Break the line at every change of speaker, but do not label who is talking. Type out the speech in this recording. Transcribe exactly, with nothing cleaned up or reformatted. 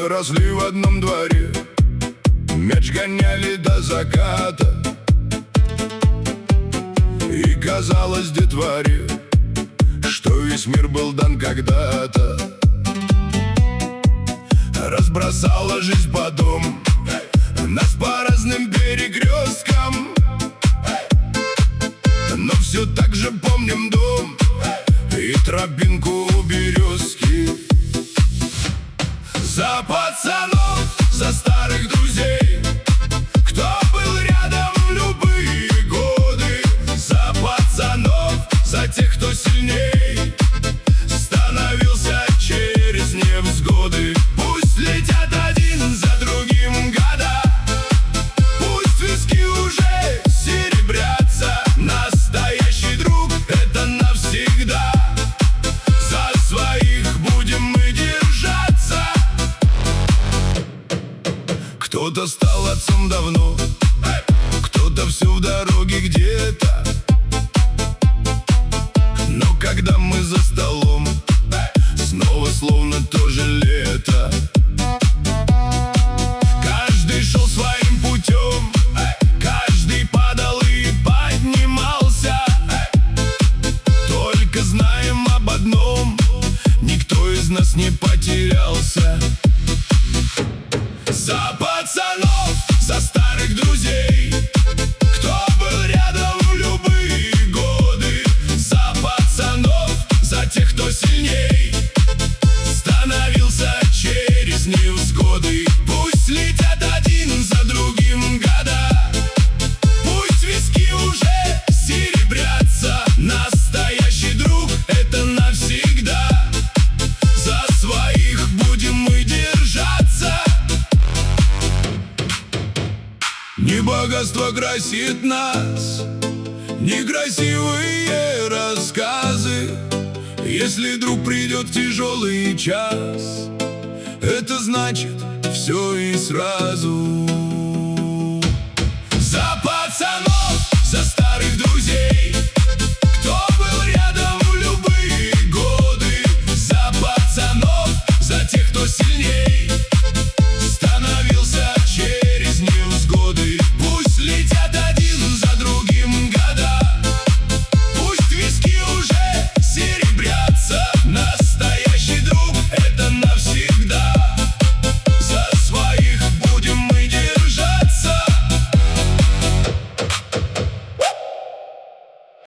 Мы росли в одном дворе, мяч гоняли до заката. И казалось детворе, что весь мир был дан когда-то. Разбросала жизнь по дому, нас по разным перекресткам, но все так же помним дом и тропинку у березки. За пацанов, за старых друзей, кто был рядом в любые годы. За пацанов, за тех, кто сильней становился через невзгоды. Пусть летят один за другим года, пусть виски уже серебрятся. Настоящий друг — это навсегда. За своих будем мы держаться. Кто-то стал отцом давно, кто-то все в дороге где-то. Но когда мы за столом, снова словно тоже лето. Каждый шел своим путем, каждый падал и поднимался. Только знаем об одном: никто из нас не потерялся. За пацанов, за старых друзей, кто был рядом в любые годы. За пацанов, за тех, кто сильней становился через невзгоды. Пусть летят один за другим года, пусть виски уже серебрятся. Настоящий друг — это навсегда. За своих будем мы держаться. Не богатство красит нас, не красивые рассказы. Если вдруг придет тяжелый час, это значит все и сразу.